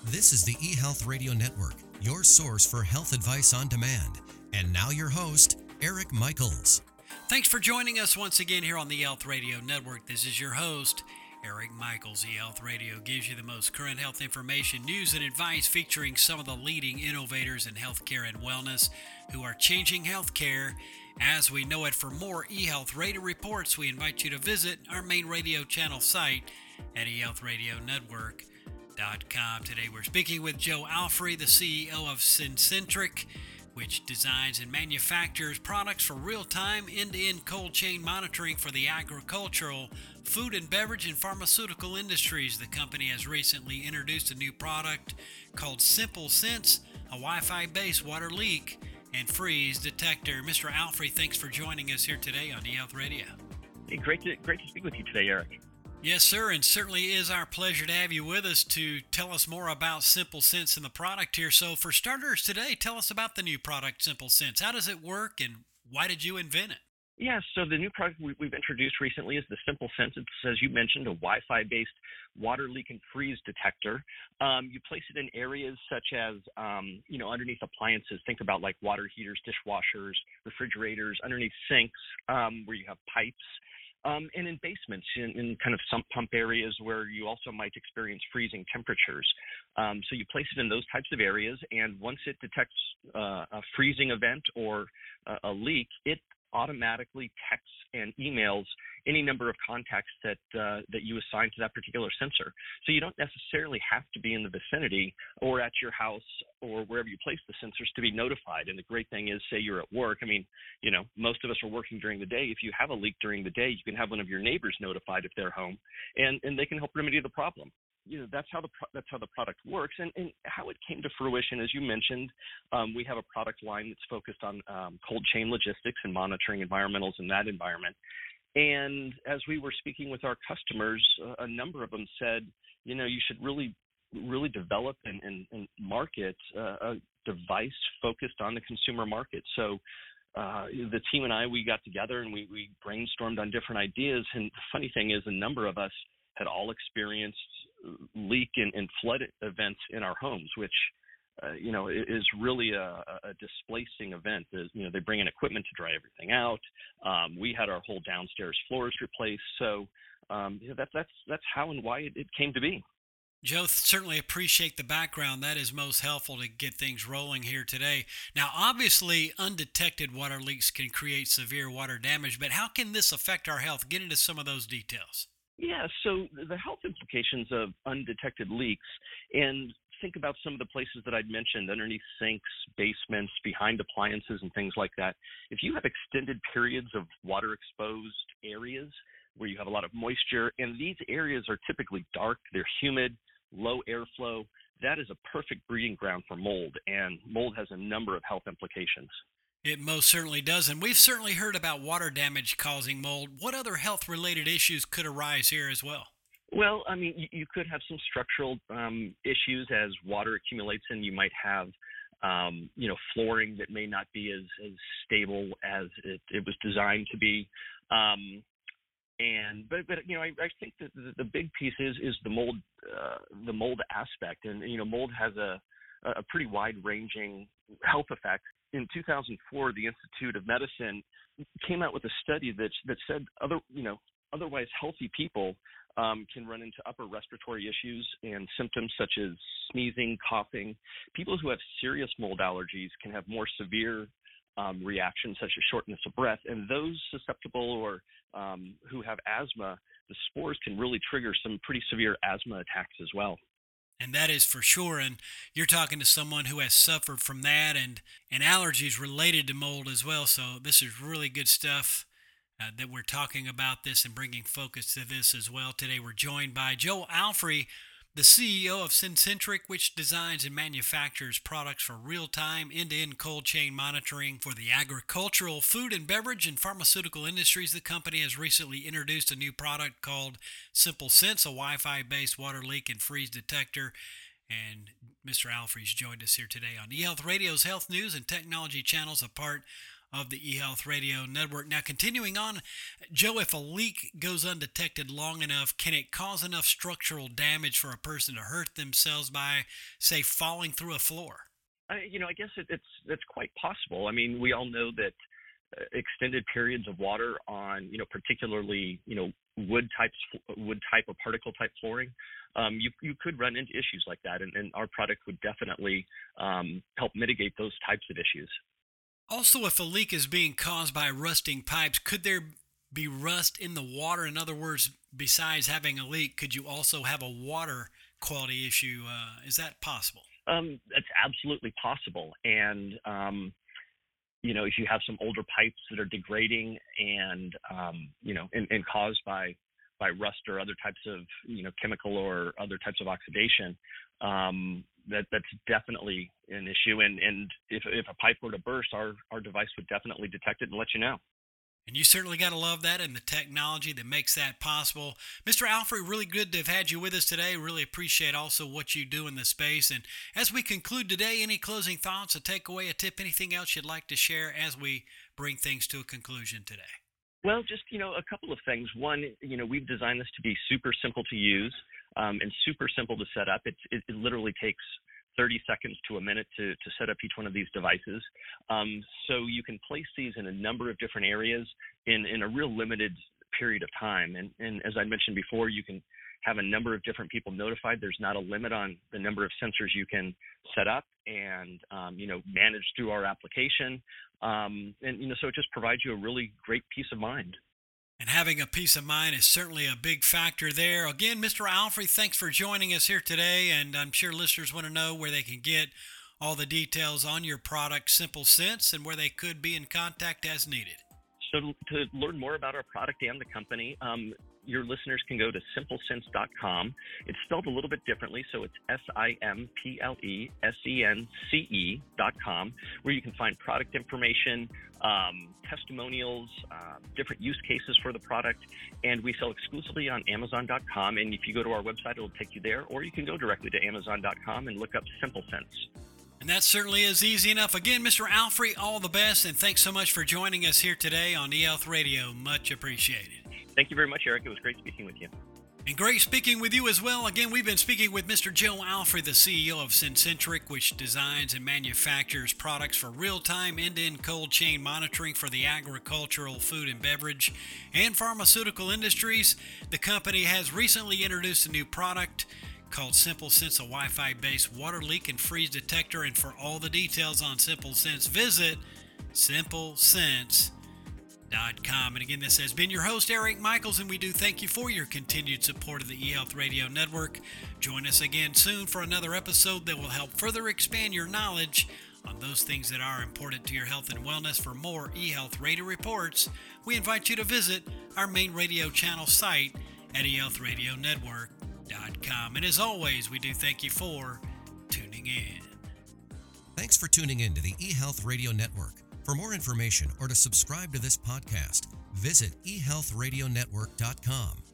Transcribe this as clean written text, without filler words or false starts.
This is the eHealth Radio Network, your source for health advice on demand. And now your host, Eric Michaels. Thanks for joining us once again here on the eHealth Radio Network. This is your host, Eric Michaels. eHealth Radio gives you the most current health information, news, and advice featuring some of the leading innovators in healthcare and wellness who are changing healthcare as we know it. For more eHealth Radio reports, we invite you to visit our main radio channel site at eHealthRadioNetwork.com. Today we're speaking with Joe Alfrey, the CEO of Syncentric, which designs and manufactures products for real-time end-to-end cold chain monitoring for the agricultural, food and beverage, and pharmaceutical industries. The company has recently introduced a new product called Simple Sense, a Wi-Fi based water leak and freeze detector. Mr. Alfrey, thanks for joining us here today on eHealth Radio. Hey, great to speak with you today, Eric. Yes, sir, and certainly is our pleasure to have you with us to tell us more about Simple Sense and the product here. So for starters today, tell us about the new product, Simple Sense. How does it work, and why did you invent it? Yeah, so the new product we've introduced recently is the Simple Sense. It's, as you mentioned, a Wi-Fi-based water leak and freeze detector. You place it in areas such as, underneath appliances. Think about like water heaters, dishwashers, refrigerators, underneath sinks, where you have pipes. And in basements, in kind of sump pump areas where you also might experience freezing temperatures. So you place it in those types of areas, and once it detects a freezing event or a leak, it automatically texts and emails any number of contacts that you assign to that particular sensor. So you don't necessarily have to be in the vicinity or at your house or wherever you place the sensors to be notified. And the great thing is, say you're at work. I mean, most of us are working during the day. If you have a leak during the day, you can have one of your neighbors notified if they're home, and they can help remedy the problem. That's how the product works, and how it came to fruition. As you mentioned, we have a product line that's focused on cold chain logistics and monitoring environmentals in that environment. And as we were speaking with our customers, a number of them said, you should really develop and market a device focused on the consumer market. So the team and I, we got together and we brainstormed on different ideas. And the funny thing is, a number of us had all experienced leak and flood events in our homes, which is really a displacing event. They bring in equipment to dry everything out. We had our whole downstairs floors replaced. So that's how and why it came to be. Joe, certainly appreciate the background. That is most helpful to get things rolling here today. Now, obviously, undetected water leaks can create severe water damage, but how can this affect our health? Get into some of those details. Yeah, so the health implications of undetected leaks, and think about some of the places that I'd mentioned, underneath sinks, basements, behind appliances, and things like that. If you have extended periods of water-exposed areas where you have a lot of moisture, and these areas are typically dark, they're humid, low airflow, that is a perfect breeding ground for mold, and mold has a number of health implications. It most certainly does, and we've certainly heard about water damage causing mold. What other health-related issues could arise here as well? Well, I mean, you could have some structural issues as water accumulates, and you might have, flooring that may not be as stable as it was designed to be. But I think that the big piece is the mold aspect, and mold has a pretty wide-ranging health effect. In 2004, the Institute of Medicine came out with a study that said otherwise healthy people can run into upper respiratory issues and symptoms such as sneezing, coughing. People who have serious mold allergies can have more severe reactions such as shortness of breath, and those susceptible or who have asthma, the spores can really trigger some pretty severe asthma attacks as well. And that is for sure. And you're talking to someone who has suffered from that and allergies related to mold as well. So this is really good stuff that we're talking about this and bringing focus to this as well. Today we're joined by Joe Alfrey, the CEO of Syncentric, which designs and manufactures products for real-time end-to-end cold chain monitoring for the agricultural, food and beverage, and pharmaceutical industries. The company has recently introduced a new product called Simple Sense, a Wi-Fi based water leak and freeze detector. And Mr. Alfrey's joined us here today on eHealth Radio's Health News and Technology channels, a part of the eHealth Radio Network. Now, continuing on, Joe, if a leak goes undetected long enough, can it cause enough structural damage for a person to hurt themselves by, say, falling through a floor? I guess that's quite possible. I mean, we all know that extended periods of water on, particularly, wood type or particle type flooring, you could run into issues like that, and our product would definitely help mitigate those types of issues. Also, if a leak is being caused by rusting pipes, could there be rust in the water? In other words, besides having a leak, could you also have a water quality issue? Is that possible? That's absolutely possible. And, if you have some older pipes that are degrading and caused by rust or other types of, chemical or other types of oxidation, that's definitely an issue. And if a pipe were to burst, our device would definitely detect it and let you know. And you certainly got to love that and the technology that makes that possible. Mr. Alfrey, really good to have had you with us today. Really appreciate also what you do in the space. And as we conclude today, any closing thoughts, a takeaway, a tip, anything else you'd like to share as we bring things to a conclusion today? Well, just, a couple of things. One, we've designed this to be super simple to use and super simple to set up. It literally takes 30 seconds to a minute to set up each one of these devices. So you can place these in a number of different areas in a real limited period of time. And as I mentioned before, you can have a number of different people notified. There's not a limit on the number of sensors you can set up and, manage through our application. So it just provides you a really great peace of mind. And having a peace of mind is certainly a big factor there. Again, Mr. Alfrey, thanks for joining us here today. And I'm sure listeners want to know where they can get all the details on your product, Simple Sense, and where they could be in contact as needed. So to learn more about our product and the company, your listeners can go to simplesense.com. It's spelled a little bit differently, so it's SIMPLESENCE.com, where you can find product information, testimonials, different use cases for the product, and we sell exclusively on Amazon.com. And if you go to our website, it'll take you there, or you can go directly to Amazon.com and look up Simple Sense. And that certainly is easy enough. Again, Mr. Alfrey, all the best, and thanks so much for joining us here today on eHealth Radio. Much appreciated. Thank you very much, Eric. It was great speaking with you. And great speaking with you as well. Again, we've been speaking with Mr. Joe Alfrey, the CEO of Sencentric, which designs and manufactures products for real-time end-to-end cold chain monitoring for the agricultural, food and beverage, and pharmaceutical industries. The company has recently introduced a new product called Simple Sense, a Wi-Fi-based water leak and freeze detector. And for all the details on Simple Sense, visit simplesense.com. And again, this has been your host, Eric Michaels, and we do thank you for your continued support of the eHealth Radio Network. Join us again soon for another episode that will help further expand your knowledge on those things that are important to your health and wellness. For more eHealth Radio reports, we invite you to visit our main radio channel site at eHealthRadioNetwork.com. And as always, we do thank you for tuning in. Thanks for tuning in to the eHealth Radio Network. For more information or to subscribe to this podcast, visit eHealthRadioNetwork.com.